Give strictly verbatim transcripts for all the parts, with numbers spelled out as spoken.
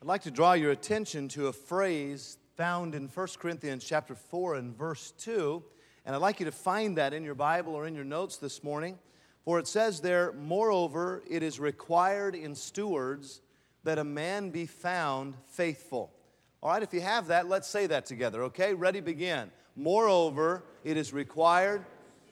like to draw your attention to a phrase found in First Corinthians chapter four and verse two. And I'd like you to find that in your Bible or in your notes this morning. For it says there, moreover, it is required in stewards that a man be found faithful. All right, if you have that, let's say that together, okay? Ready, begin. Moreover, it is required.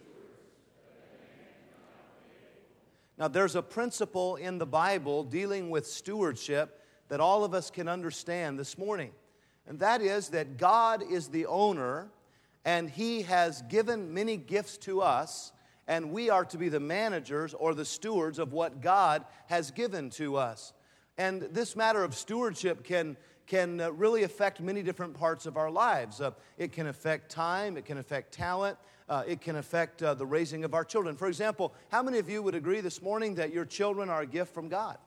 Now, there's a principle in the Bible dealing with stewardship that all of us can understand this morning. And that is that God is the owner, and He has given many gifts to us, and we are to be the managers or the stewards of what God has given to us. And this matter of stewardship can, can uh, really affect many different parts of our lives. Uh, it can affect time, it can affect talent, uh, it can affect uh, the raising of our children. For example, how many of you would agree this morning that your children are a gift from God?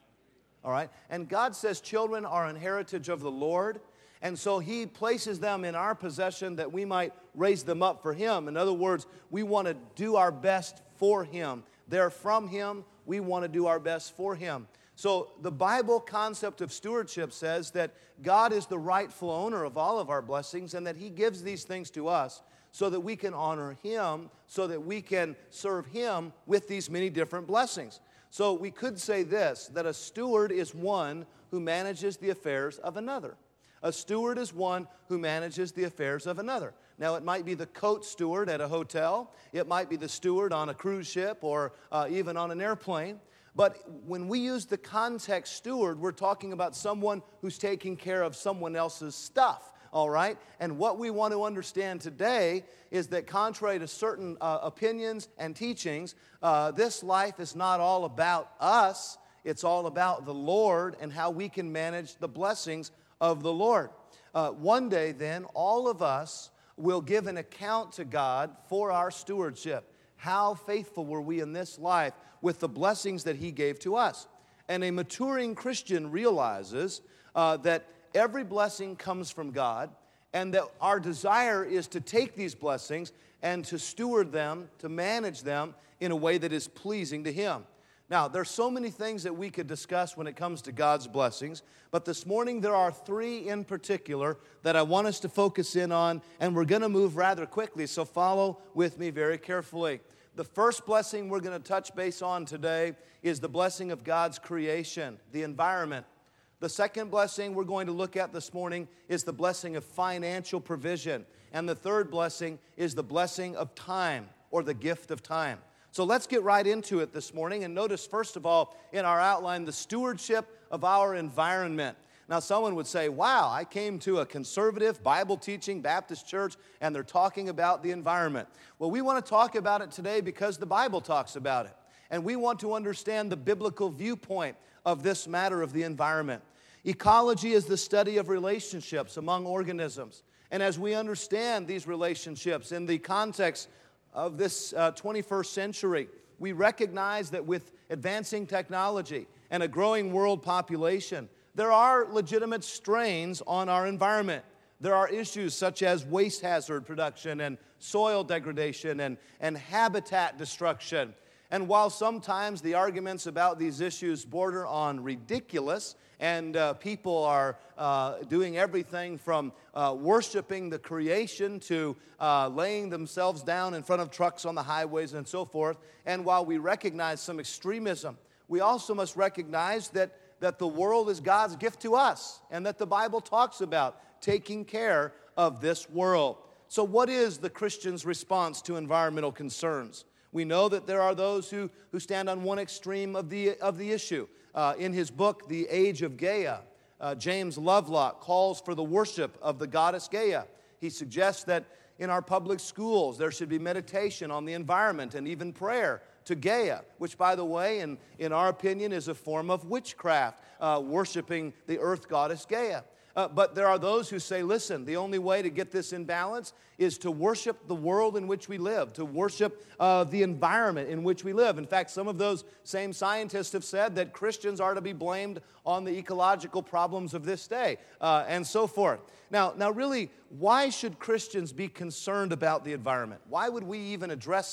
All right, and God says children are an heritage of the Lord, and so He places them in our possession that we might raise them up for Him. In other words, we want to do our best for Him. They're from Him, we want to do our best for Him. So the Bible concept of stewardship says that God is the rightful owner of all of our blessings and that He gives these things to us so that we can honor Him, so that we can serve Him with these many different blessings. So we could say this, that a steward is one who manages the affairs of another. A steward is one who manages the affairs of another. Now, it might be the coat steward at a hotel. It might be the steward on a cruise ship or uh, even on an airplane. But when we use the context steward, we're talking about someone who's taking care of someone else's stuff. All right? And what we want to understand today is that contrary to certain uh, opinions and teachings, uh, this life is not all about us. It's all about the Lord and how we can manage the blessings of the Lord. Uh, one day then, all of us will give an account to God for our stewardship. How faithful were we in this life with the blessings that He gave to us? And a maturing Christian realizes uh, that every blessing comes from God, and that our desire is to take these blessings and to steward them, to manage them in a way that is pleasing to Him. Now, there's so many things that we could discuss when it comes to God's blessings, but this morning there are three in particular that I want us to focus in on, and we're going to move rather quickly, so follow with me very carefully. The first blessing we're going to touch base on today is the blessing of God's creation, the environment. The second blessing we're going to look at this morning is the blessing of financial provision. And the third blessing is the blessing of time, or the gift of time. So let's get right into it this morning. And notice, first of all, in our outline, the stewardship of our environment. Now, someone would say, wow, I came to a conservative, Bible-teaching Baptist church, and they're talking about the environment. Well, we want to talk about it today because the Bible talks about it. And we want to understand the biblical viewpoint of this matter of the environment. Ecology is the study of relationships among organisms. And as we understand these relationships in the context of this uh, twenty-first century, we recognize that with advancing technology and a growing world population, there are legitimate strains on our environment. There are issues such as waste hazard production and soil degradation and, and habitat destruction. And while sometimes the arguments about these issues border on ridiculous, and uh, people are uh, doing everything from uh, worshiping the creation to uh, laying themselves down in front of trucks on the highways and so forth, and while we recognize some extremism, we also must recognize that, that the world is God's gift to us, and that the Bible talks about taking care of this world. So what is the Christian's response to environmental concerns? We know that there are those who, who stand on one extreme of the, of the issue. Uh, in his book, The Age of Gaia, uh, James Lovelock calls for the worship of the goddess Gaia. He suggests that in our public schools there should be meditation on the environment and even prayer to Gaia, which, by the way, in, in our opinion, is a form of witchcraft, uh, worshiping the earth goddess Gaia. Uh, but there are those who say, listen, the only way to get this in balance is to worship the world in which we live, to worship uh, the environment in which we live. In fact, some of those same scientists have said that Christians are to be blamed on the ecological problems of this day, uh, and so forth. Now, now, really, why should Christians be concerned about the environment? Why would we even address it?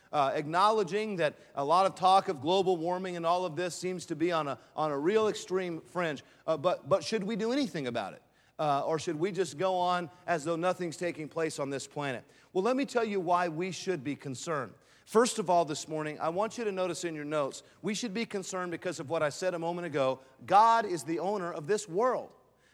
uh, acknowledging that a lot of talk of global warming and all of this seems to be on a, on a real extreme fringe. Uh, but, but should we do anything about it? Uh, or should we just go on as though nothing's taking place on this planet? Well, let me tell you why we should be concerned. First of all, this morning, I want you to notice in your notes, we should be concerned because of what I said a moment ago. God is the owner of this world.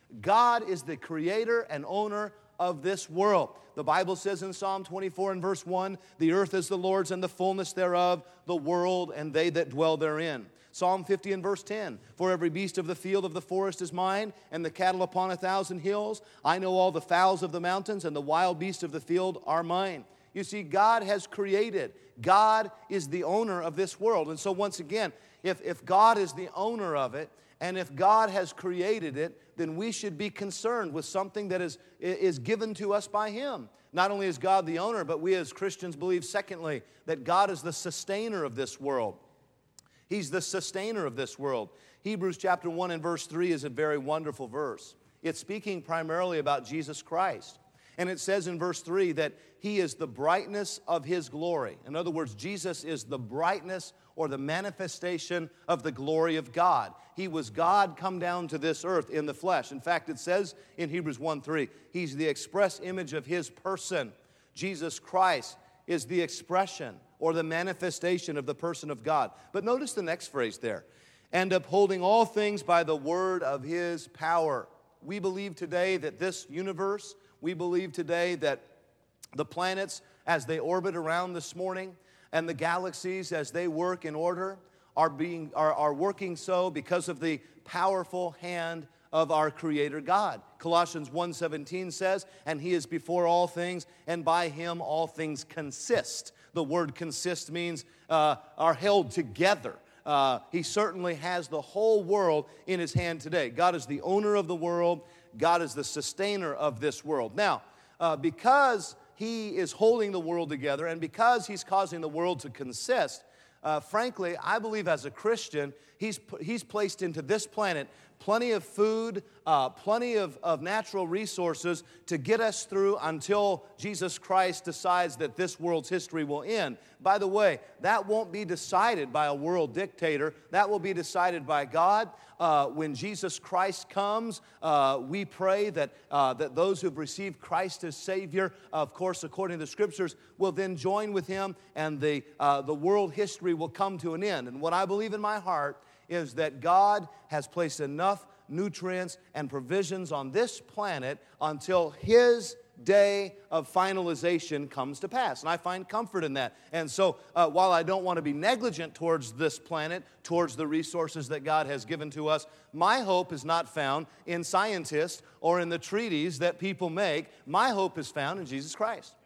God is the creator and owner of this world. The Bible says in Psalm twenty-four and verse one, the earth is the Lord's and the fullness thereof, the world and they that dwell therein. Psalm fifty and verse ten, for every beast of the field of the forest is mine, and the cattle upon a thousand hills. I know all the fowls of the mountains, and the wild beasts of the field are mine. You see, God has created. God is the owner of this world. And so once again, if, if God is the owner of it, and if God has created it, then we should be concerned with something that is, is given to us by Him. Not only is God the owner, but we as Christians believe, secondly, that God is the sustainer of this world. He's the sustainer of this world. Hebrews chapter one and verse three is a very wonderful verse. It's speaking primarily about Jesus Christ. And it says in verse three that He is the brightness of His glory. In other words, Jesus is the brightness or the manifestation of the glory of God. He was God come down to this earth in the flesh. In fact, it says in Hebrews one three, He's the express image of His person. Jesus Christ is the expression or the manifestation of the person of God. But notice the next phrase there. And upholding all things by the word of His power. We believe today that this universe, we believe today that the planets as they orbit around this morning and the galaxies as they work in order are, being, are, are working so because of the powerful hand of our Creator God. Colossians one seventeen says, and He is before all things, and by Him all things consist. The word consist means uh, are held together. Uh, he certainly has the whole world in His hand today. God is the owner of the world. God is the sustainer of this world. Now, uh, because He is holding the world together and because He's causing the world to consist, uh, frankly, I believe as a Christian, He's, he's placed into this planet plenty of food, uh, plenty of, of natural resources to get us through until Jesus Christ decides that this world's history will end. By the way, that won't be decided by a world dictator. That will be decided by God. Uh, when Jesus Christ comes, uh, we pray that, uh, that those who've received Christ as Savior, of course, according to the Scriptures, will then join with Him and the, uh, the world history will come to an end. And what I believe in my heart is that God has placed enough nutrients and provisions on this planet until His day of finalization comes to pass. And I find comfort in that. And so uh, while I don't want to be negligent towards this planet, towards the resources that God has given to us, my hope is not found in scientists or in the treaties that people make. My hope is found in Jesus Christ.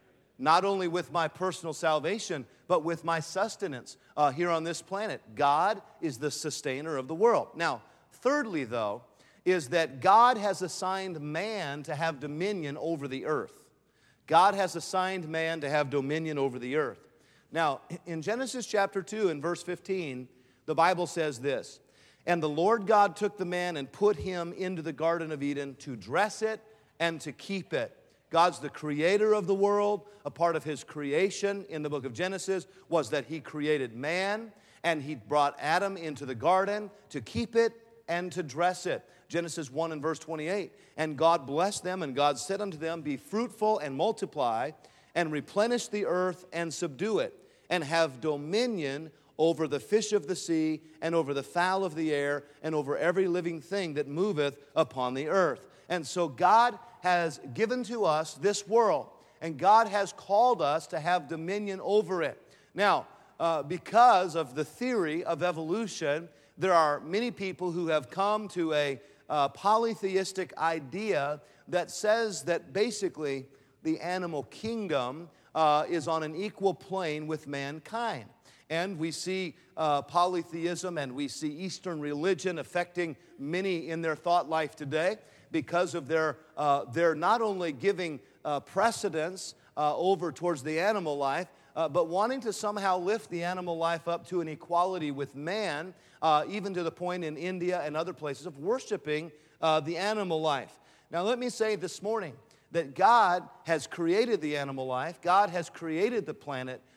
Not only with my personal salvation, but with my sustenance uh, here on this planet. God is the sustainer of the world. Now, thirdly, though, is that God has assigned man to have dominion over the earth. God has assigned man to have dominion over the earth. Now, in Genesis chapter two and verse fifteen, the Bible says this, and the Lord God took the man and put him into the Garden of Eden to dress it and to keep it. God's the creator of the world. A part of His creation in the book of Genesis was that He created man and He brought Adam into the garden to keep it and to dress it. Genesis one and verse twenty-eight, and God blessed them, and God said unto them, be fruitful and multiply, and replenish the earth and subdue it, and have dominion over the fish of the sea, and over the fowl of the air, and over every living thing that moveth upon the earth. And so God has given to us this world, and God has called us to have dominion over it. Now, uh, because of the theory of evolution, there are many people who have come to a uh, polytheistic idea that says that basically the animal kingdom uh, is on an equal plane with mankind. And we see uh, polytheism and we see Eastern religion affecting many in their thought life today because of their, uh, their not only giving uh, precedence uh, over towards the animal life, uh, but wanting to somehow lift the animal life up to an equality with man, uh, even to the point in India and other places of worshiping uh, the animal life. Now let me say this morning that God has created the animal life, God has created the planet,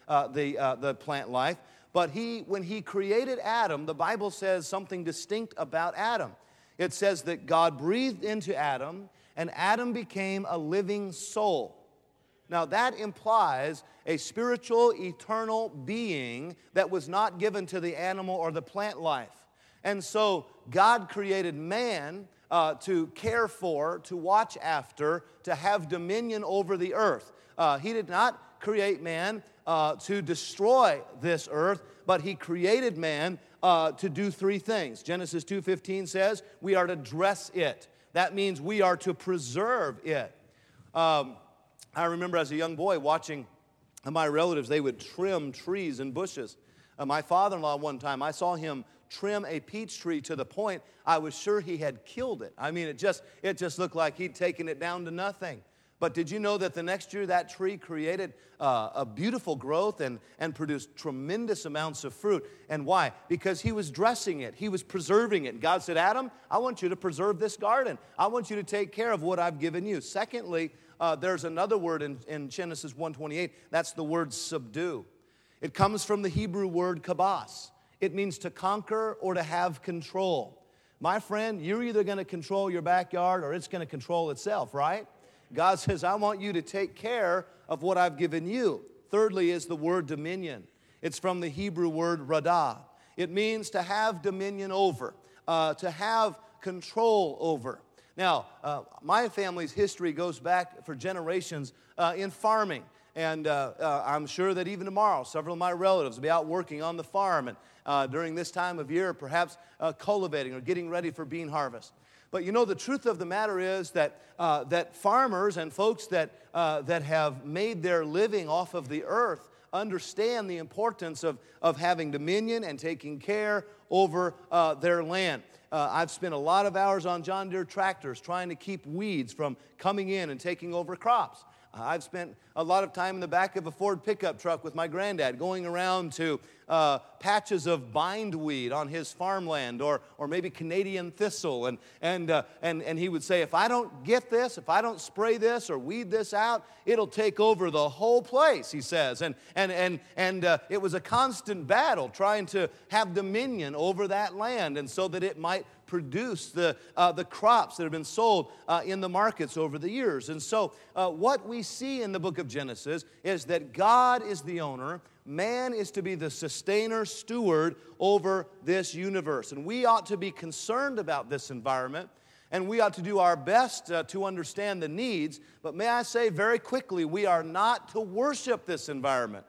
uh, the, uh, the plant life. But he, when he created Adam, the Bible says something distinct about Adam. It says that God breathed into Adam, and Adam became a living soul. Now that implies a spiritual, eternal being that was not given to the animal or the plant life. And so God created man uh, to care for, to watch after, to have dominion over the earth. Uh, he did not create man uh, to destroy this earth, but he created man uh, to do three things. Genesis two fifteen says we are to dress it. That means we are to preserve it. Um, I remember as a young boy watching my relatives, they would trim trees and bushes. Uh, my father-in-law one time, I saw him trim a peach tree to the point I was sure he had killed it. I mean, it just, it just looked like he'd taken it down to nothing. But did you know that the next year that tree created uh, a beautiful growth and, and produced tremendous amounts of fruit? And why? Because he was dressing it. He was preserving it. God said, Adam, I want you to preserve this garden. I want you to take care of what I've given you. Secondly, uh, there's another word in, in Genesis one twenty-eight. That's the word subdue. It comes from the Hebrew word kabas. It means to conquer or to have control. My friend, you're either going to control your backyard or it's going to control itself, right? God says, I want you to take care of what I've given you. Thirdly is the word dominion. It's from the Hebrew word radah. It means to have dominion over, uh, to have control over. Now, uh, my family's history goes back for generations uh, in farming. And uh, uh, I'm sure that even tomorrow, several of my relatives will be out working on the farm and uh, during this time of year, perhaps uh, cultivating or getting ready for bean harvest. But you know, the truth of the matter is that, uh, that farmers and folks that, uh, that have made their living off of the earth understand the importance of, of having dominion and taking care over uh, their land. Uh, I've spent a lot of hours on John Deere tractors trying to keep weeds from coming in and taking over crops. I've spent a lot of time in the back of a Ford pickup truck with my granddad going around to uh, patches of bindweed on his farmland or, or maybe Canadian thistle. And, and, uh, and, and he would say, if I don't get this, if I don't spray this or weed this out, it'll take over the whole place, he says. And, and, and, and uh, it was a constant battle trying to have dominion over that land and so that it might produce the, uh, the crops that have been sold uh, in the markets over the years. And so uh, what we see in the book of Genesis is that God is the owner, man is to be the sustainer, steward over this universe. And we ought to be concerned about this environment, and we ought to do our best uh, to understand the needs. But may I say very quickly, we are not to worship this environment.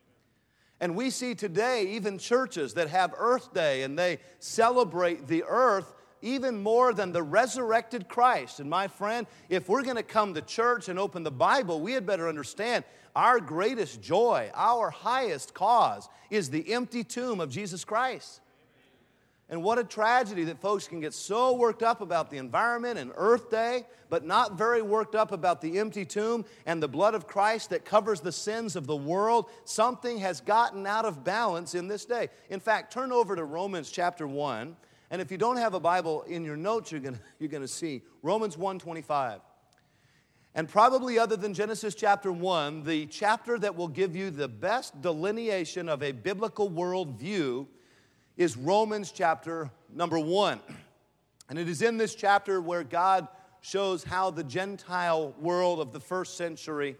And we see today even churches that have Earth Day and they celebrate the earth even more than the resurrected Christ. And my friend, if we're going to come to church and open the Bible, we had better understand our greatest joy, our highest cause is the empty tomb of Jesus Christ. And what a tragedy that folks can get so worked up about the environment and Earth Day, but not very worked up about the empty tomb and the blood of Christ that covers the sins of the world. Something has gotten out of balance in this day. In fact, turn over to Romans chapter one. And if you don't have a Bible in your notes, you're going you're going to see Romans one twenty-five. And probably other than Genesis chapter one, the chapter that will give you the best delineation of a biblical worldview is Romans chapter number one. And it is in this chapter where God shows how the Gentile world of the first century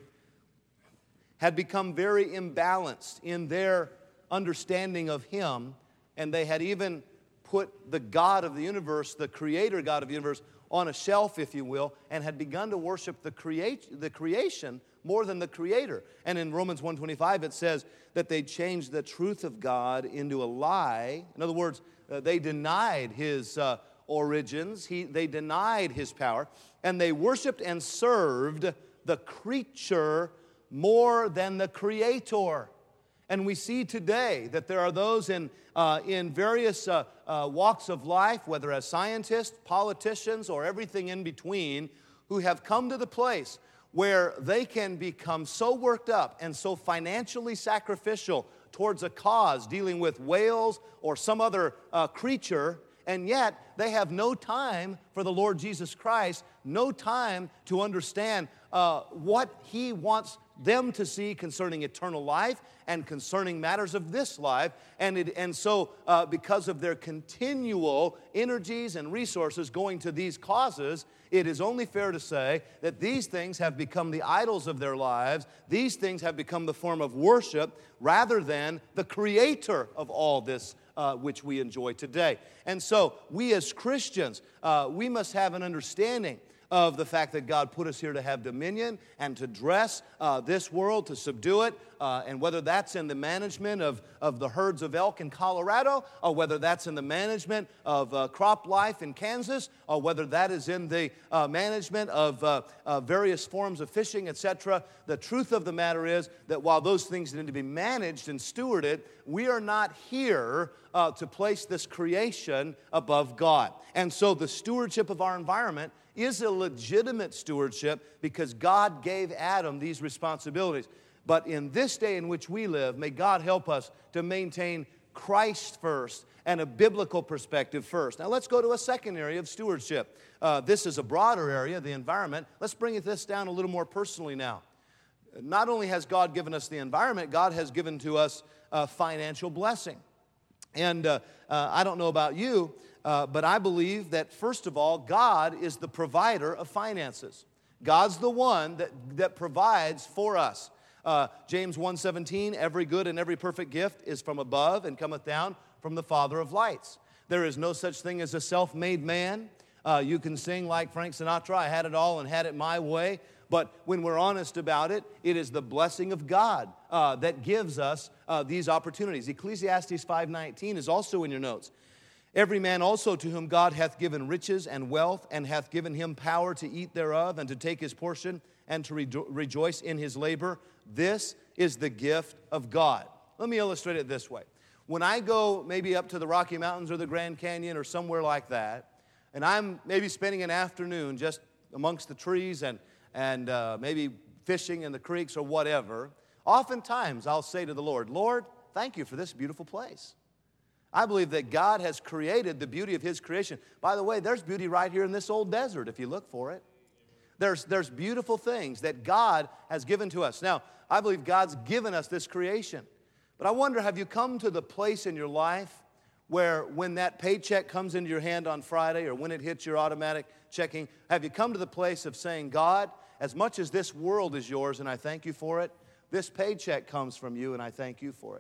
had become very imbalanced in their understanding of Him, and they had even put the God of the universe, the creator God of the universe, on a shelf, if you will, and had begun to worship the, create, the creation more than the creator. And in Romans one twenty-five it says that they changed the truth of God into a lie. In other words, uh, they denied His uh, origins, he, they denied His power, and they worshiped and served the creature more than the creator. And we see today that there are those in, uh, in various uh, uh, walks of life, whether as scientists, politicians, or everything in between, who have come to the place where they can become so worked up and so financially sacrificial towards a cause dealing with whales or some other uh, creature, and yet they have no time for the Lord Jesus Christ, no time to understand uh, what He wants them to see concerning eternal life and concerning matters of this life. And, it, and so uh, because of their continual energies and resources going to these causes, it is only fair to say that these things have become the idols of their lives. These things have become the form of worship rather than the creator of all this Uh, which we enjoy today. And so we as Christians, uh, we must have an understanding of the fact that God put us here to have dominion and to dress uh, this world, to subdue it, uh, and whether that's in the management of, of the herds of elk in Colorado, or whether that's in the management of uh, crop life in Kansas, or whether that is in the uh, management of uh, uh, various forms of fishing, et cetera. The truth of the matter is that while those things need to be managed and stewarded, we are not here uh, to place this creation above God. And so the stewardship of our environment is a legitimate stewardship because God gave Adam these responsibilities. But in this day in which we live, may God help us to maintain Christ first and a biblical perspective first. Now let's go to a second area of stewardship. Uh, this is a broader area, the environment. Let's bring this down a little more personally now. Not only has God given us the environment, God has given to us a financial blessing. And uh, uh, I don't know about you, Uh, but I believe that, first of all, God is the provider of finances. God's the one that, that provides for us. Uh, James one seventeen, every good and every perfect gift is from above and cometh down from the Father of lights. There is no such thing as a self-made man. Uh, you can sing like Frank Sinatra, I had it all and had it my way. But when we're honest about it, it is the blessing of God uh, that gives us uh, these opportunities. Ecclesiastes five nineteen is also in your notes. Every man also to whom God hath given riches and wealth, and hath given him power to eat thereof, and to take his portion, and to rejo- rejoice in his labor, this is the gift of God. Let me illustrate it this way. When I go maybe up to the Rocky Mountains or the Grand Canyon or somewhere like that, and I'm maybe spending an afternoon just amongst the trees and, and uh, maybe fishing in the creeks or whatever, oftentimes I'll say to the Lord, Lord, thank you for this beautiful place. I believe that God has created the beauty of His creation. By the way, there's beauty right here in this old desert if you look for it. There's, there's beautiful things that God has given to us. Now, I believe God's given us this creation. But I wonder, have you come to the place in your life where when that paycheck comes into your hand on Friday or when it hits your automatic checking, have you come to the place of saying, God, as much as this world is yours and I thank you for it, this paycheck comes from you and I thank you for it.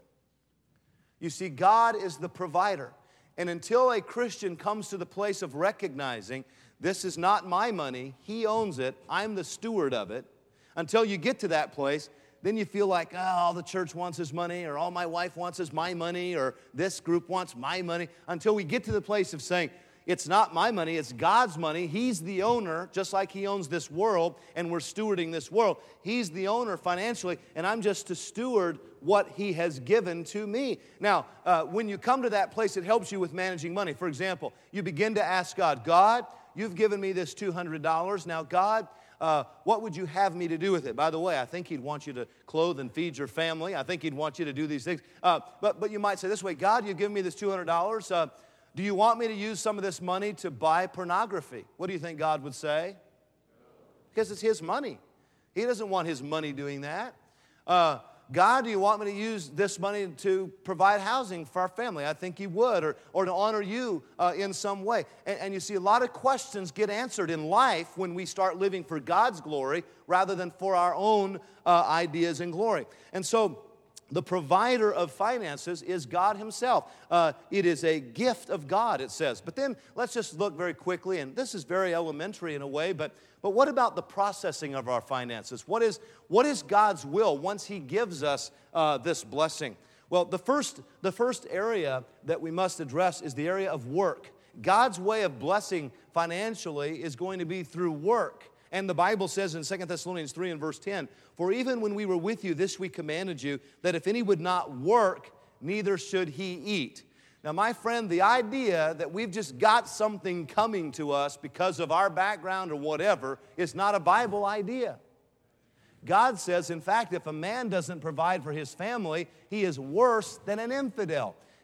You see, God is the provider. And until a Christian comes to the place of recognizing, this is not my money, He owns it, I'm the steward of it, until you get to that place, then you feel like, oh, all the church wants is money, or all my wife wants is my money, or this group wants my money, until we get to the place of saying, it's not my money, it's God's money. He's the owner, just like He owns this world, and we're stewarding this world. He's the owner financially, and I'm just to steward what He has given to me. Now, uh, when you come to that place, it helps you with managing money. For example, you begin to ask God, God, you've given me this two hundred dollars. Now, God, uh, what would you have me to do with it? By the way, I think He'd want you to clothe and feed your family. I think He'd want you to do these things. Uh, but, but you might say this way, God, you've given me this two hundred dollars. Uh, Do you want me to use some of this money to buy pornography? What do you think God would say? Because it's His money. He doesn't want His money doing that. Uh, God, do you want me to use this money to provide housing for our family? I think He would, or, or to honor you uh, in some way. And, and you see, a lot of questions get answered in life when we start living for God's glory rather than for our own uh, ideas and glory. And so, the provider of finances is God Himself. Uh, it is a gift of God, it says. But then let's just look very quickly, and this is very elementary in a way, but, but what about the processing of our finances? What is, what is God's will once He gives us uh, this blessing? Well, the first, the first area that we must address is the area of work. God's way of blessing financially is going to be through work. And the Bible says in Second Thessalonians three and verse ten, for even when we were with you, this we commanded you, that if any would not work, neither should he eat. Now, my friend, the idea that we've just got something coming to us because of our background or whatever is not a Bible idea. God says, in fact, if a man doesn't provide for his family, he is worse than an infidel.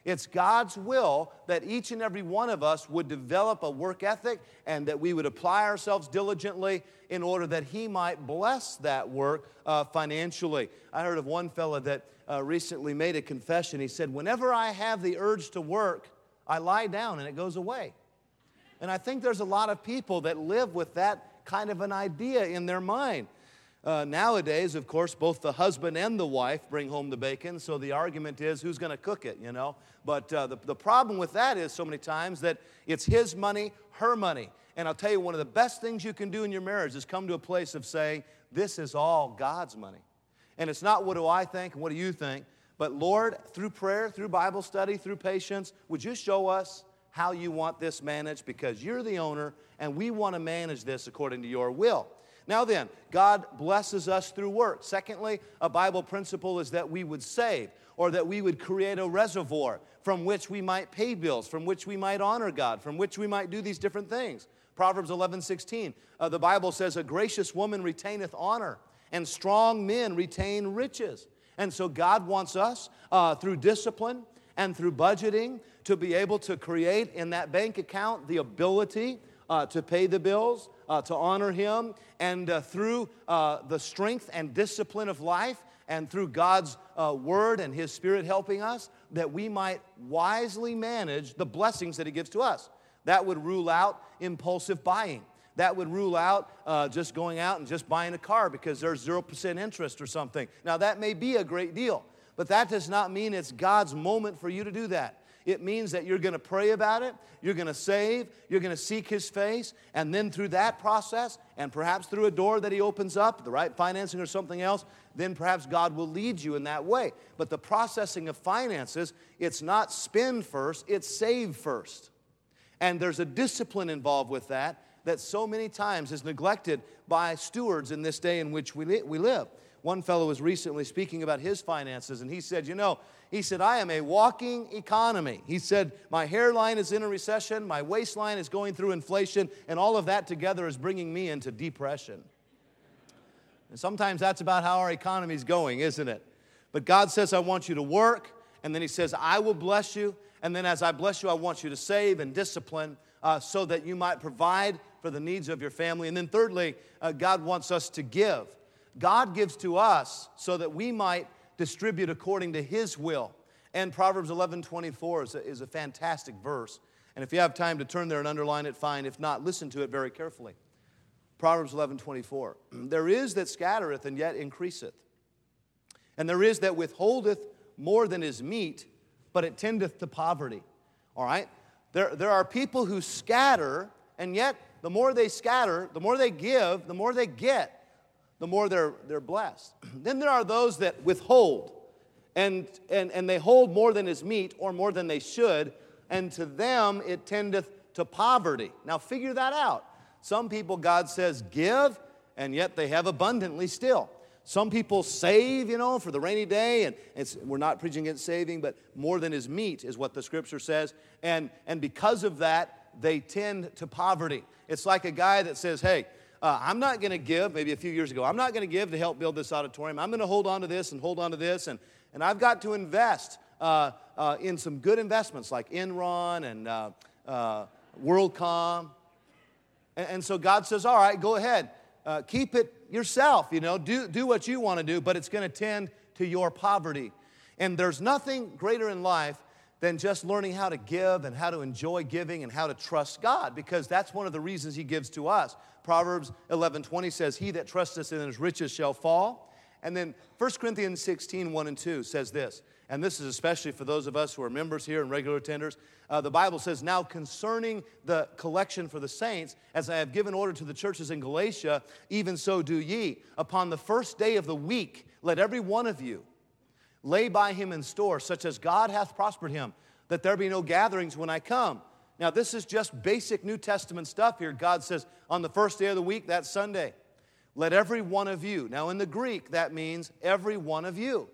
It's God's will that each and every one of us would develop a work ethic and that we would apply ourselves diligently in order that He might bless that work uh, financially. I heard of one fellow that uh, recently made a confession. He said, whenever I have the urge to work, I lie down and it goes away. And I think there's a lot of people that live with that kind of an idea in their mind. Uh, nowadays, of course, both the husband and the wife bring home the bacon, so the argument is who's going to cook it, you know. But uh, the, the problem with that is so many times that it's his money, her money. And I'll tell you, one of the best things you can do in your marriage is come to a place of saying, this is all God's money. And it's not what do I think and what do you think, but Lord, through prayer, through Bible study, through patience, would you show us how you want this managed, because you're the owner and we want to manage this according to your will. Now then, God blesses us through work. Secondly, a Bible principle is that we would save, or that we would create a reservoir from which we might pay bills, from which we might honor God, from which we might do these different things. Proverbs eleven sixteen, uh, the Bible says, a gracious woman retaineth honor, and strong men retain riches. And so God wants us, uh, through discipline and through budgeting, to be able to create in that bank account the ability uh, to pay the bills, Uh, to honor Him, and uh, through uh, the strength and discipline of life, and through God's uh, Word and His Spirit helping us, that we might wisely manage the blessings that He gives to us. That would rule out impulsive buying. That would rule out uh, just going out and just buying a car because there's zero percent interest or something. Now, that may be a great deal, but that does not mean it's God's moment for you to do that. It means that you're going to pray about it, you're going to save, you're going to seek His face, and then through that process, and perhaps through a door that He opens up, the right financing or something else, then perhaps God will lead you in that way. But the processing of finances, it's not spend first, it's save first. And there's a discipline involved with that that so many times is neglected by stewards in this day in which we, li- we live. One fellow was recently speaking about his finances, and he said, you know, he said, I am a walking economy. He said, my hairline is in a recession, my waistline is going through inflation, and all of that together is bringing me into depression. And sometimes that's about how our economy is going, isn't it? But God says, I want you to work, and then He says, I will bless you, and then as I bless you, I want you to save and discipline uh, so that you might provide for the needs of your family. And then thirdly, uh, God wants us to give. God gives to us so that we might distribute according to His will. And Proverbs eleven twenty-four is a, is a fantastic verse. And if you have time to turn there and underline it, fine. If not, listen to it very carefully. Proverbs eleven twenty-four. There is that scattereth and yet increaseth. And there is that withholdeth more than is meet, but it tendeth to poverty. All right? There, there are people who scatter, and yet the more they scatter, the more they give, the more they get. The more they're, they're blessed. Then there are those that withhold, and, and, and they hold more than is meet, or more than they should, and to them it tendeth to poverty. Now figure that out. Some people, God says, give, and yet they have abundantly still. Some people save, you know, for the rainy day, and it's, we're not preaching against saving, but more than is meet is what the Scripture says, and, and because of that, they tend to poverty. It's like a guy that says, hey, Uh, I'm not going to give, maybe a few years ago, I'm not going to give to help build this auditorium. I'm going to hold on to this and hold on to this, and, and I've got to invest uh, uh, in some good investments like Enron and uh, uh, WorldCom. And, and so God says, all right, go ahead. Uh, keep it yourself, you know, do, do what you want to do, but it's going to tend to your poverty. And there's nothing greater in life than just learning how to give and how to enjoy giving and how to trust God, because that's one of the reasons He gives to us. Proverbs eleven twenty says, he that trusteth in his riches shall fall. And then First Corinthians sixteen, one and two says this, and this is especially for those of us who are members here and regular attenders. Uh, the Bible says, now concerning the collection for the saints, as I have given order to the churches in Galatia, even so do ye. Upon the first day of the week, let every one of you lay by him in store, such as God hath prospered him, that there be no gatherings when I come. Now, this is just basic New Testament stuff here. God says, on the first day of the week, that's Sunday, let every one of you. Now, in the Greek, that means every one of you.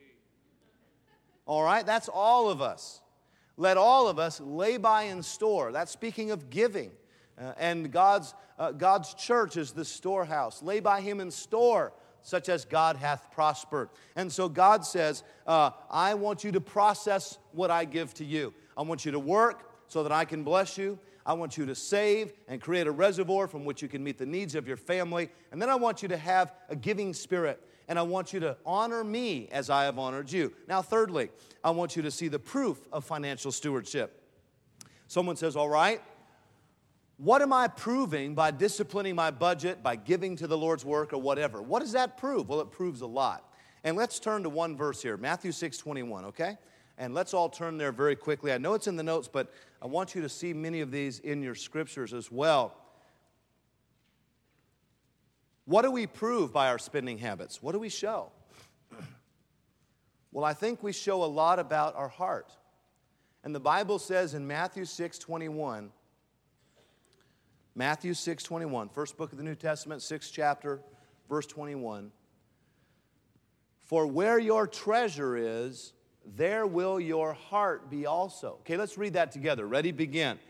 All right, that's all of us. Let all of us lay by in store. That's speaking of giving. Uh, and God's, uh, God's church is the storehouse. Lay by him in store such as God hath prospered. And so God says, uh, I want you to process what I give to you. I want you to work so that I can bless you. I want you to save and create a reservoir from which you can meet the needs of your family. And then I want you to have a giving spirit. And I want you to honor me as I have honored you. Now, thirdly, I want you to see the proof of financial stewardship. Someone says, all right, what am I proving by disciplining my budget, by giving to the Lord's work, or whatever? What does that prove? Well, it proves a lot. And let's turn to one verse here, Matthew six twenty-one, okay? And let's all turn there very quickly. I know it's in the notes, but I want you to see many of these in your scriptures as well. What do we prove by our spending habits? What do we show? Well, I think we show a lot about our heart. And the Bible says in Matthew six twenty-one, Matthew six twenty-one, first book of the New Testament, sixth chapter, verse twenty-one, for where your treasure is, there will your heart be also. Okay, let's read that together. Ready? Begin.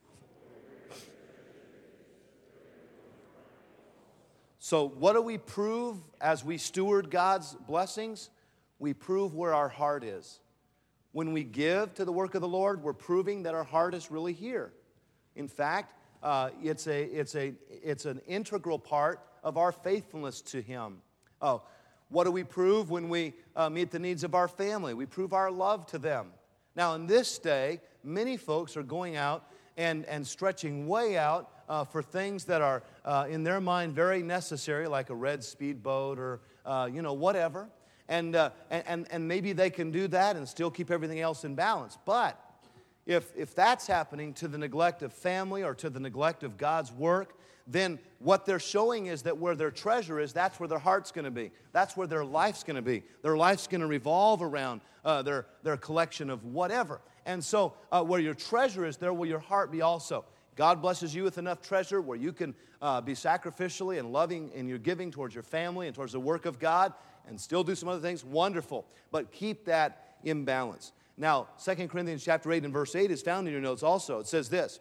So what do we prove as we steward God's blessings? We prove where our heart is. When we give to the work of the Lord, we're proving that our heart is really here. In fact, uh, it's, a, it's, a, it's an integral part of our faithfulness to Him. Oh, what do we prove when we uh, meet the needs of our family? We prove our love to them. Now, in this day, many folks are going out and, and stretching way out uh, for things that are, uh, in their mind, very necessary, like a red speedboat or, uh, you know, whatever. And, uh, and, and maybe they can do that and still keep everything else in balance. But if, if that's happening to the neglect of family or to the neglect of God's work, then what they're showing is that where their treasure is, that's where their heart's going to be. That's where their life's going to be. Their life's going to revolve around uh, their, their collection of whatever. And so uh, where your treasure is, there will your heart be also. God blesses you with enough treasure where you can uh, be sacrificially and loving in your giving towards your family and towards the work of God and still do some other things. Wonderful. But keep that in balance. Now, Second Corinthians chapter eight and verse eight is found in your notes also. It says this,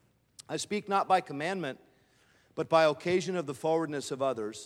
I speak not by commandment, but by occasion of the forwardness of others,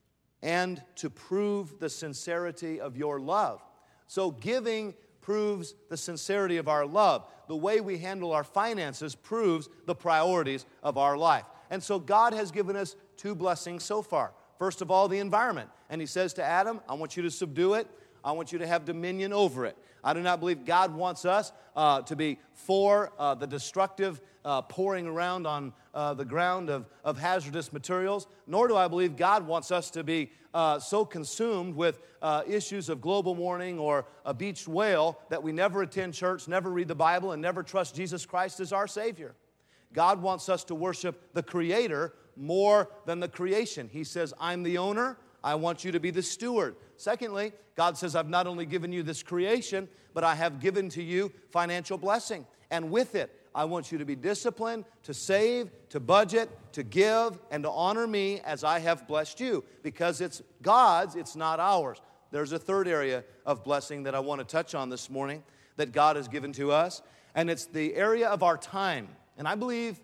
and to prove the sincerity of your love. So giving proves the sincerity of our love. The way we handle our finances proves the priorities of our life. And so God has given us two blessings so far. First of all, the environment. And He says to Adam, I want you to subdue it. I want you to have dominion over it. I do not believe God wants us uh, to be for uh, the destructive uh, pouring around on uh, the ground of, of hazardous materials, nor do I believe God wants us to be uh, so consumed with uh, issues of global warming or a beached whale that we never attend church, never read the Bible, and never trust Jesus Christ as our Savior. God wants us to worship the Creator more than the creation. He says, I'm the owner. I want you to be the steward. Secondly, God says, I've not only given you this creation, but I have given to you financial blessing. And with it, I want you to be disciplined, to save, to budget, to give, and to honor me as I have blessed you. Because it's God's, it's not ours. There's a third area of blessing that I want to touch on this morning that God has given to us. And it's the area of our time. And I believe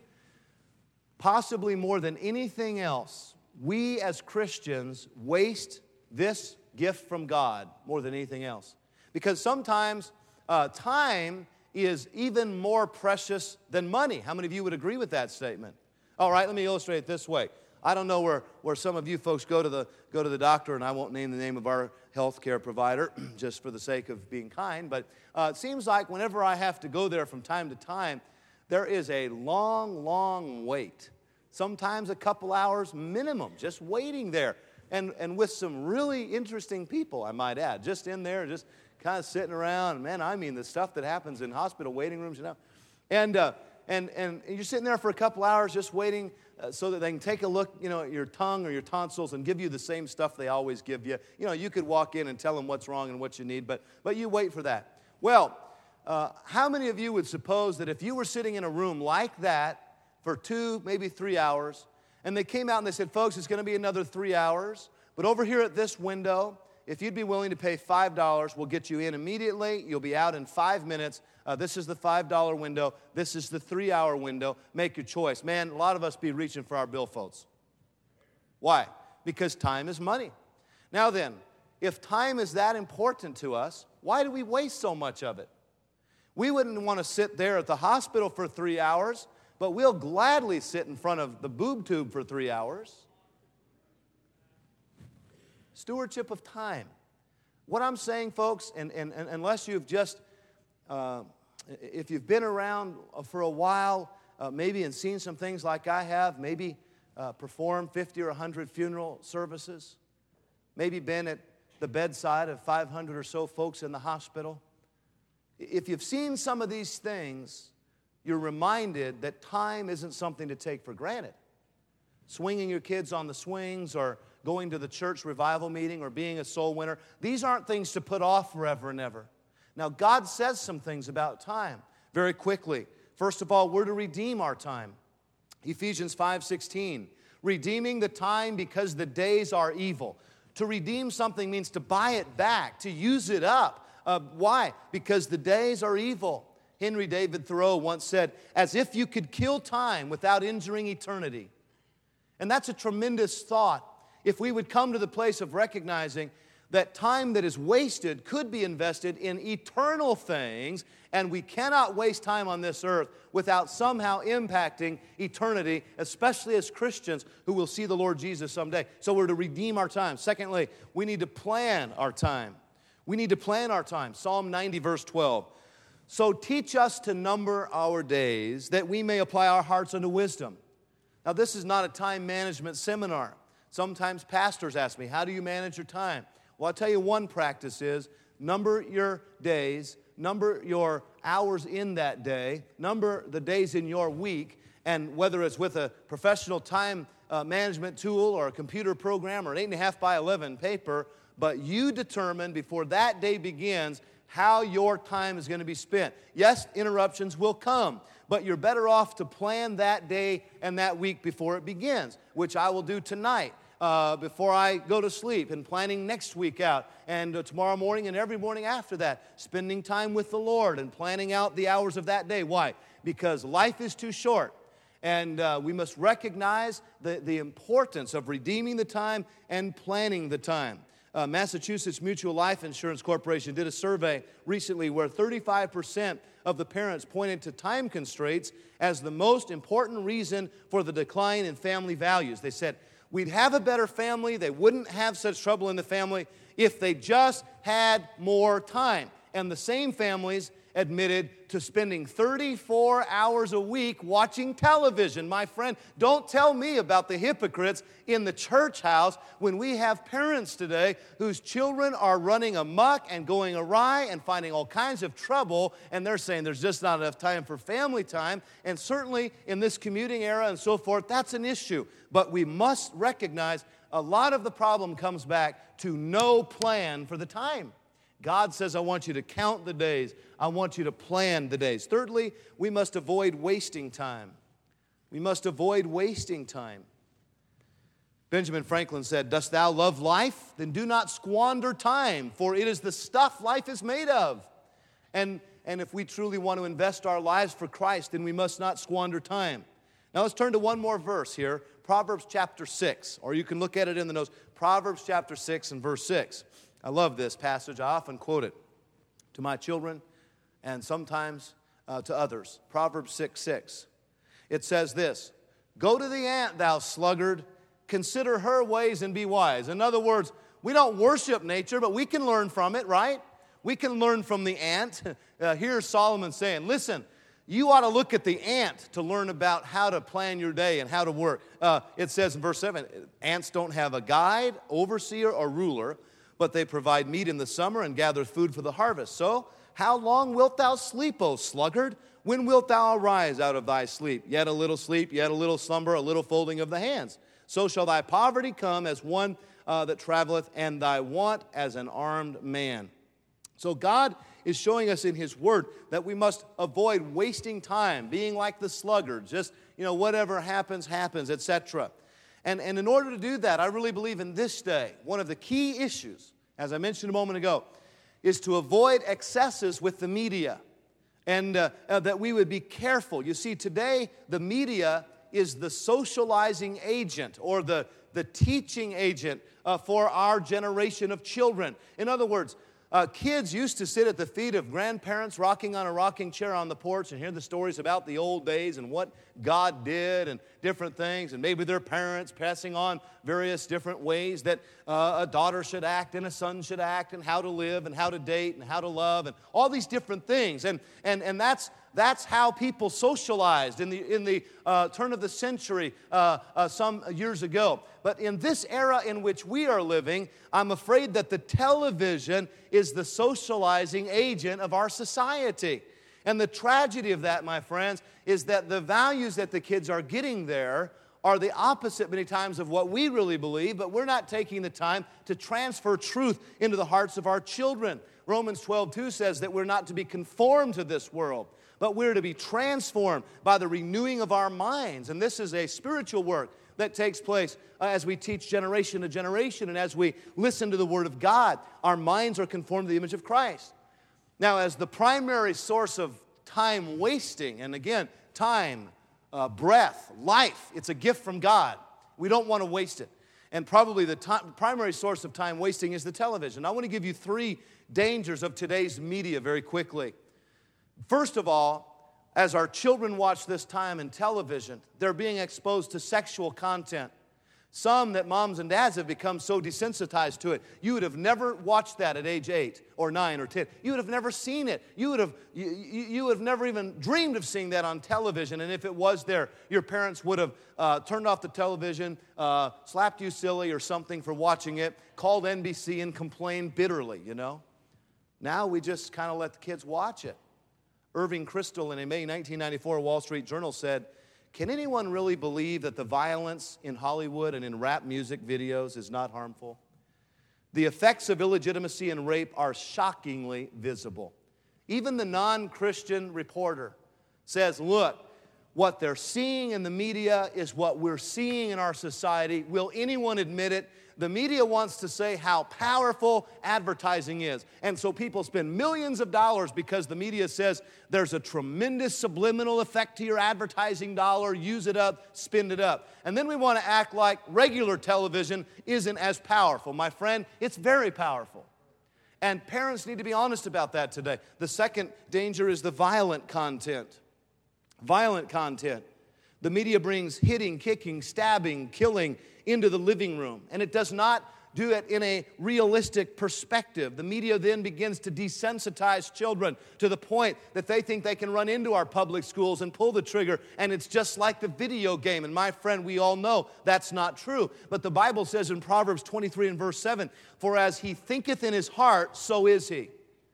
possibly more than anything else, we as Christians waste this gift from God more than anything else. Because sometimes uh, time is even more precious than money. How many of you would agree with that statement? All right, let me illustrate it this way. I don't know where, where some of you folks go to the go to the doctor, and I won't name the name of our health care provider just for the sake of being kind, but uh, it seems like whenever I have to go there from time to time, there is a long, long wait. Sometimes a couple hours minimum, just waiting there. And, and with some really interesting people, I might add, just in there, just kind of sitting around. Man, I mean, the stuff that happens in hospital waiting rooms, you know. And, uh, and, and you're sitting there for a couple hours just waiting uh, so that they can take a look, you know, at your tongue or your tonsils and give you the same stuff they always give you. You know, you could walk in and tell them what's wrong and what you need, but, but you wait for that. Well, uh, how many of you would suppose that if you were sitting in a room like that for two, maybe three hours, and they came out and they said, folks, it's going to be another three hours, but over here at this window, if you'd be willing to pay five dollars, we'll get you in immediately. You'll be out in five minutes. Uh, this is the five dollar window. This is the three-hour window. Make your choice. Man, a lot of us be reaching for our billfolds. Why? Because time is money. Now then, if time is that important to us, why do we waste so much of it? We wouldn't want to sit there at the hospital for three hours, but we'll gladly sit in front of the boob tube for three hours. Stewardship of time. What I'm saying, folks, and, and, and unless you've just, uh, if you've been around for a while, uh, maybe and seen some things like I have, maybe uh, performed fifty or one hundred funeral services, maybe been at the bedside of five hundred or so folks in the hospital. If you've seen some of these things, you're reminded that time isn't something to take for granted. Swinging your kids on the swings or going to the church revival meeting or being a soul winner, these aren't things to put off forever and ever. Now, God says some things about time very quickly. First of all, we're to redeem our time. Ephesians five sixteen, redeeming the time because the days are evil. To redeem something means to buy it back, to use it up. Uh, why? Because the days are evil. Henry David Thoreau once said, as if you could kill time without injuring eternity. And that's a tremendous thought. If we would come to the place of recognizing that time that is wasted could be invested in eternal things, and we cannot waste time on this earth without somehow impacting eternity, especially as Christians who will see the Lord Jesus someday. So we're to redeem our time. Secondly, we need to plan our time. We need to plan our time. Psalm ninety, verse twelve. So teach us to number our days, that we may apply our hearts unto wisdom. Now, this is not a time management seminar. Sometimes pastors ask me, how do you manage your time? Well, I'll tell you one practice is number your days, number your hours in that day, number the days in your week, and whether it's with a professional time uh, management tool or a computer program or an eight and a half by eleven paper, but you determine before that day begins how your time is going to be spent. Yes, interruptions will come, but you're better off to plan that day and that week before it begins, which I will do tonight uh, before I go to sleep, and planning next week out, and uh, tomorrow morning and every morning after that, spending time with the Lord and planning out the hours of that day. Why? Because life is too short, and uh, we must recognize the, the importance of redeeming the time and planning the time. Uh, Massachusetts Mutual Life Insurance Corporation did a survey recently where thirty-five percent of the parents pointed to time constraints as the most important reason for the decline in family values. They said, we'd have a better family, they wouldn't have such trouble in the family if they just had more time. And the same families admitted to spending thirty-four hours a week watching television. My friend, don't tell me about the hypocrites in the church house when we have parents today whose children are running amok and going awry and finding all kinds of trouble, and they're saying there's just not enough time for family time. And certainly in this commuting era and so forth, that's an issue. But we must recognize a lot of the problem comes back to no plan for the time. God says, I want you to count the days. I want you to plan the days. Thirdly, we must avoid wasting time. We must avoid wasting time. Benjamin Franklin said, dost thou love life? Then do not squander time, for it is the stuff life is made of. And, and if we truly want to invest our lives for Christ, then we must not squander time. Now let's turn to one more verse here, Proverbs chapter six, or you can look at it in the notes, Proverbs chapter six and verse six. I love this passage. I often quote it to my children and sometimes uh, to others. Proverbs six six. It says this, go to the ant, thou sluggard, consider her ways and be wise. In other words, we don't worship nature, but we can learn from it, right? We can learn from the ant. Uh, here's Solomon saying, listen, you ought to look at the ant to learn about how to plan your day and how to work. Uh, it says in verse seven, ants don't have a guide, overseer, or ruler, but they provide meat in the summer and gather food for the harvest. So, how long wilt thou sleep, O sluggard? When wilt thou arise out of thy sleep? Yet a little sleep, yet a little slumber, a little folding of the hands. So shall thy poverty come as one uh, that traveleth, and thy want as an armed man. So God is showing us in His Word that we must avoid wasting time, being like the sluggard, just, you know, whatever happens, happens, et cetera. And, and in order to do that, I really believe in this day, one of the key issues, as I mentioned a moment ago, is to avoid excesses with the media, and uh, uh, that we would be careful. You see, today, the media is the socializing agent or the, the teaching agent uh, for our generation of children. In other words, Uh, kids used to sit at the feet of grandparents rocking on a rocking chair on the porch and hear the stories about the old days and what God did and different things, and maybe their parents passing on various different ways that uh, a daughter should act and a son should act, and how to live and how to date and how to love and all these different things. And, and, and that's, that's how people socialized in the, in the uh, turn of the century uh, uh, some years ago. But in this era in which we are living, I'm afraid that the television is the socializing agent of our society. And the tragedy of that, my friends, is that the values that the kids are getting there are the opposite many times of what we really believe, but we're not taking the time to transfer truth into the hearts of our children. Romans twelve two says that we're not to be conformed to this world, but we're to be transformed by the renewing of our minds. And this is a spiritual work that takes place uh, as we teach generation to generation, and as we listen to the Word of God, our minds are conformed to the image of Christ. Now, as the primary source of time wasting, and again, time, uh, breath, life, it's a gift from God. We don't want to waste it. And probably the time, primary source of time wasting is the television. I want to give you three dangers of today's media very quickly. First of all, as our children watch this time in television, they're being exposed to sexual content. Some that moms and dads have become so desensitized to it. You would have never watched that at age eight or nine or ten. You would have never seen it. You would have, you, you would have never even dreamed of seeing that on television. And if it was there, your parents would have uh, turned off the television, uh, slapped you silly or something for watching it, called N B C and complained bitterly, you know. Now we just kind of let the kids watch it. Irving Kristol, in a May nineteen ninety-four Wall Street Journal, said, "Can anyone really believe that the violence in Hollywood and in rap music videos is not harmful? The effects of illegitimacy and rape are shockingly visible." Even the non-Christian reporter says, look, what they're seeing in the media is what we're seeing in our society. Will anyone admit it? The media wants to say how powerful advertising is. And so people spend millions of dollars because the media says there's a tremendous subliminal effect to your advertising dollar. Use it up, spend it up. And then we want to act like regular television isn't as powerful. My friend, it's very powerful. And parents need to be honest about that today. The second danger is the violent content. Violent content. The media brings hitting, kicking, stabbing, killing into the living room. And it does not do it in a realistic perspective. The media then begins to desensitize children to the point that they think they can run into our public schools and pull the trigger, and it's just like the video game. And my friend, we all know that's not true. But the Bible says in Proverbs twenty-three and verse seven, "For as he thinketh in his heart, so is he."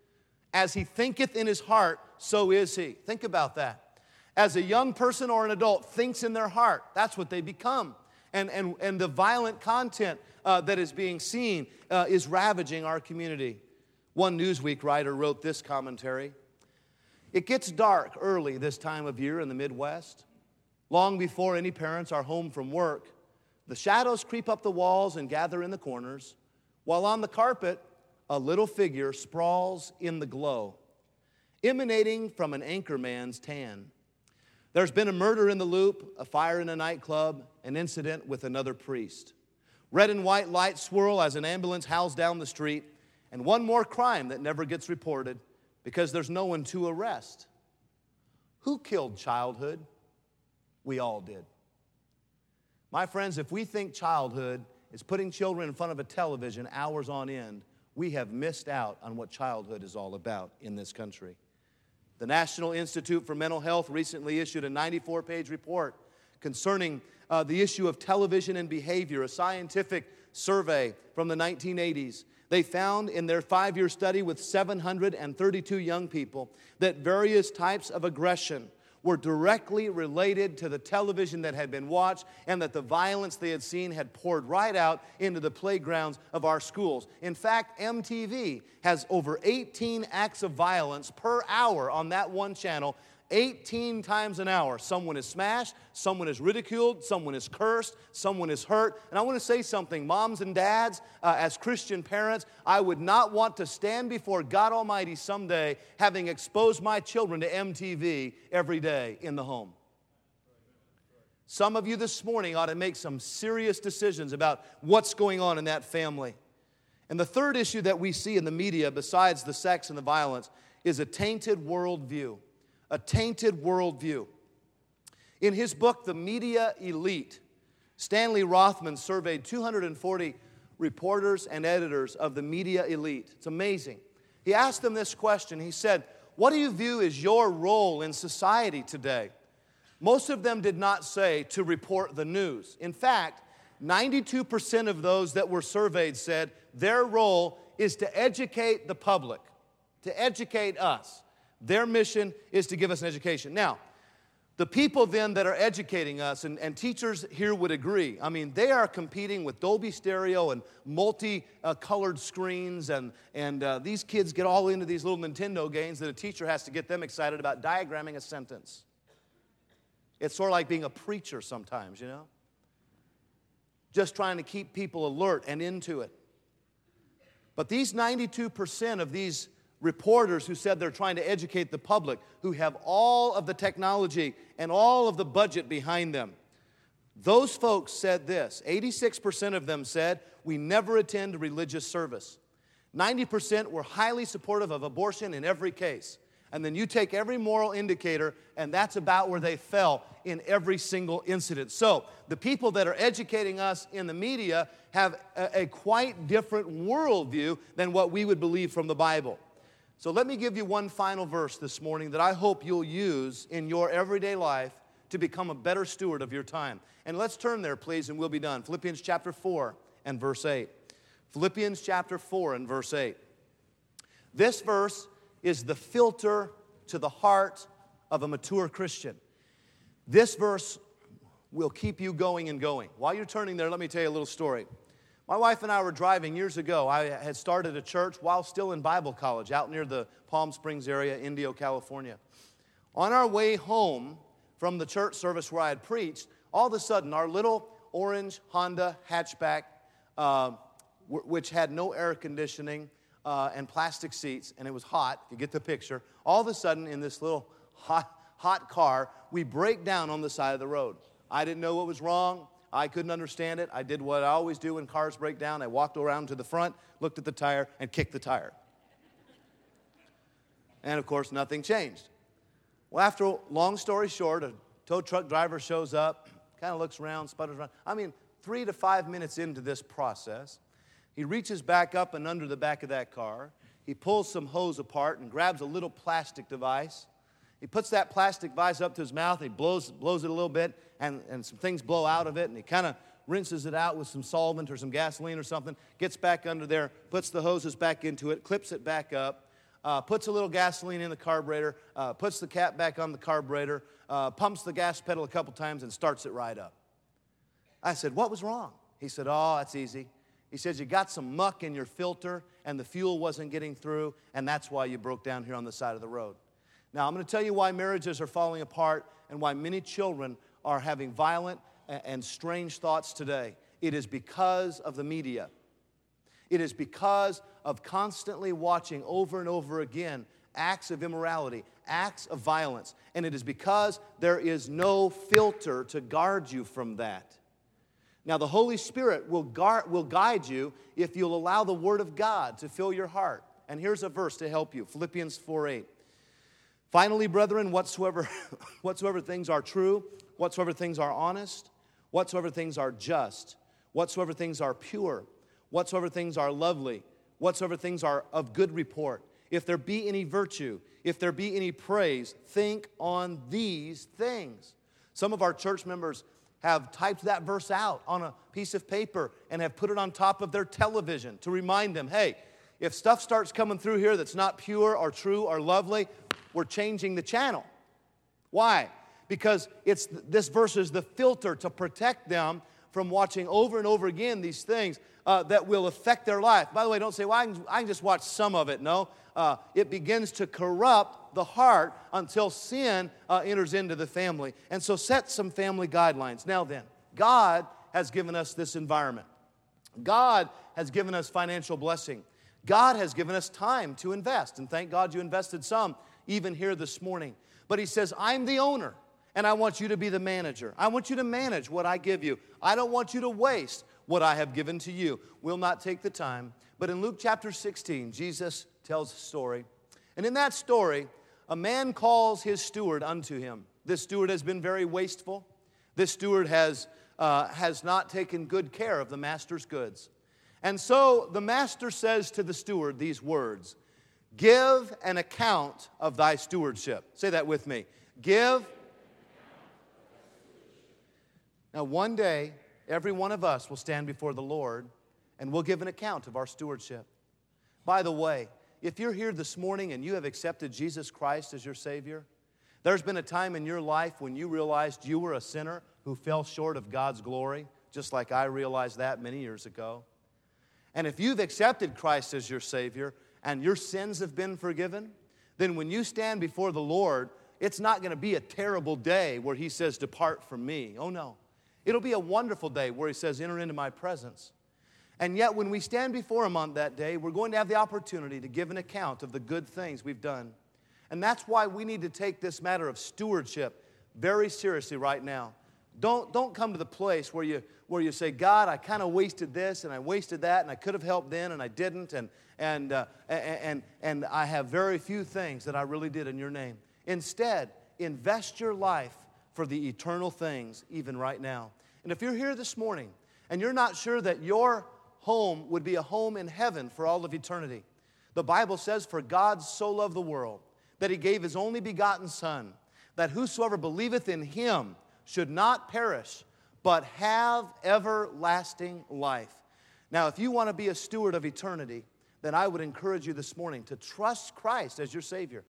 As he thinketh in his heart, so is he. Think about that. As a young person or an adult thinks in their heart, that's what they become. And, and, and the violent content uh, that is being seen uh, is ravaging our community. One Newsweek writer wrote this commentary: "It gets dark early this time of year in the Midwest. Long before any parents are home from work, the shadows creep up the walls and gather in the corners, while on the carpet, a little figure sprawls in the glow, emanating from an anchor man's tan. There's been a murder in the Loop, a fire in a nightclub, an incident with another priest. Red and white lights swirl as an ambulance howls down the street, and one more crime that never gets reported because there's no one to arrest. Who killed childhood? We all did." My friends, if we think childhood is putting children in front of a television hours on end, we have missed out on what childhood is all about in this country. The National Institute for Mental Health recently issued a ninety-four page report concerning uh, the issue of television and behavior, a scientific survey from the nineteen eighties. They found in their five-year study with seven hundred thirty-two young people that various types of aggression were directly related to the television that had been watched, and that the violence they had seen had poured right out into the playgrounds of our schools. In fact, M T V has over eighteen acts of violence per hour on that one channel, eighteen times an hour. Someone is smashed, someone is ridiculed, someone is cursed, someone is hurt. And I want to say something, moms and dads, uh, as Christian parents, I would not want to stand before God Almighty someday having exposed my children to M T V every day in the home. Some of you this morning ought to make some serious decisions about what's going on in that family. And the third issue that we see in the media, besides the sex and the violence, is a tainted worldview. A tainted worldview. In his book, The Media Elite, Stanley Rothman surveyed two hundred forty reporters and editors of the media elite. It's amazing. He asked them this question. He said, what do you view as your role in society today? Most of them did not say to report the news. In fact, ninety-two percent of those that were surveyed said their role is to educate the public, to educate us. Their mission is to give us an education. Now, the people then that are educating us, and, and teachers here would agree, I mean, they are competing with Dolby Stereo and multi-colored screens, and, and uh, these kids get all into these little Nintendo games that a teacher has to get them excited about diagramming a sentence. It's sort of like being a preacher sometimes, you know? Just trying to keep people alert and into it. But these ninety-two percent of these reporters who said they're trying to educate the public, who have all of the technology and all of the budget behind them, those folks said this. eighty-six percent of them said, we never attend a religious service. ninety percent were highly supportive of abortion in every case. And then you take every moral indicator, and that's about where they fell in every single incident. So the people that are educating us in the media have a, a quite different worldview than what we would believe from the Bible. So let me give you one final verse this morning that I hope you'll use in your everyday life to become a better steward of your time. And let's turn there, please, and we'll be done. Philippians chapter four and verse eight. Philippians chapter four and verse eight. This verse is the filter to the heart of a mature Christian. This verse will keep you going and going. While you're turning there, let me tell you a little story. My wife and I were driving years ago. I had started a church while still in Bible college out near the Palm Springs area, Indio, California. On our way home from the church service where I had preached, all of a sudden our little orange Honda hatchback, uh, which had no air conditioning, Uh, and plastic seats, and it was hot, if you get the picture. All of a sudden, in this little hot, hot car, we break down on the side of the road. I didn't know what was wrong. I couldn't understand it. I did what I always do when cars break down. I walked around to the front, looked at the tire, and kicked the tire. And, of course, nothing changed. Well, after, long story short, a tow truck driver shows up, kind of looks around, sputters around. I mean, three to five minutes into this process, he reaches back up and under the back of that car. He pulls some hose apart and grabs a little plastic device. He puts that plastic device up to his mouth. He blows, blows it a little bit, and, and some things blow out of it. And he kind of rinses it out with some solvent or some gasoline or something, gets back under there, puts the hoses back into it, clips it back up, uh, puts a little gasoline in the carburetor, uh, puts the cap back on the carburetor, uh, pumps the gas pedal a couple times, and starts it right up. I said, what was wrong? He said, oh, that's easy. He says, you got some muck in your filter, and the fuel wasn't getting through, and that's why you broke down here on the side of the road. Now, I'm going to tell you why marriages are falling apart and why many children are having violent and strange thoughts today. It is because of the media. It is because of constantly watching over and over again acts of immorality, acts of violence, and it is because there is no filter to guard you from that. Now, the Holy Spirit will, guard, will guide you if you'll allow the Word of God to fill your heart. And here's a verse to help you, Philippians four eight. Finally, brethren, whatsoever, whatsoever things are true, whatsoever things are honest, whatsoever things are just, whatsoever things are pure, whatsoever things are lovely, whatsoever things are of good report, if there be any virtue, if there be any praise, think on these things. Some of our church members have typed that verse out on a piece of paper and have put it on top of their television to remind them, hey, if stuff starts coming through here that's not pure or true or lovely, we're changing the channel. Why? Because it's this verse is the filter to protect them from watching over and over again these things uh, that will affect their life. By the way, don't say, well, I can, I can just watch some of it. No, uh, it begins to corrupt the heart until sin uh, enters into the family. And so set some family guidelines. Now then, God has given us this environment. God has given us financial blessing. God has given us time to invest. And thank God you invested some even here this morning. But He says, I'm the owner. and I want you to be the manager. I want you to manage what I give you. I don't want you to waste what I have given to you. We'll not take the time. But in Luke chapter sixteen, Jesus tells a story. And in that story, a man calls his steward unto him. This steward has been very wasteful. This steward has, uh, has not taken good care of the master's goods. And so the master says to the steward these words, give an account of thy stewardship. Say that with me. Give. Now one day, every one of us will stand before the Lord and we'll give an account of our stewardship. By the way, if you're here this morning and you have accepted Jesus Christ as your Savior, there's been a time in your life when you realized you were a sinner who fell short of God's glory, just like I realized that many years ago. And if you've accepted Christ as your Savior and your sins have been forgiven, then when you stand before the Lord, it's not going to be a terrible day where He says, depart from me. Oh no. It'll be a wonderful day where He says, enter into my presence. And yet when we stand before Him on that day, we're going to have the opportunity to give an account of the good things we've done. And that's why we need to take this matter of stewardship very seriously right now. Don't, don't come to the place where you, where you say, God, I kind of wasted this and I wasted that and I could have helped then and I didn't and, and, uh, and, and I have very few things that I really did in your name. Instead, invest your life for the eternal things even right now. And if you're here this morning and you're not sure that your home would be a home in heaven for all of eternity, the Bible says, for God so loved the world that He gave His only begotten Son, that whosoever believeth in Him should not perish, but have everlasting life. Now, if you want to be a steward of eternity, then I would encourage you this morning to trust Christ as your Savior.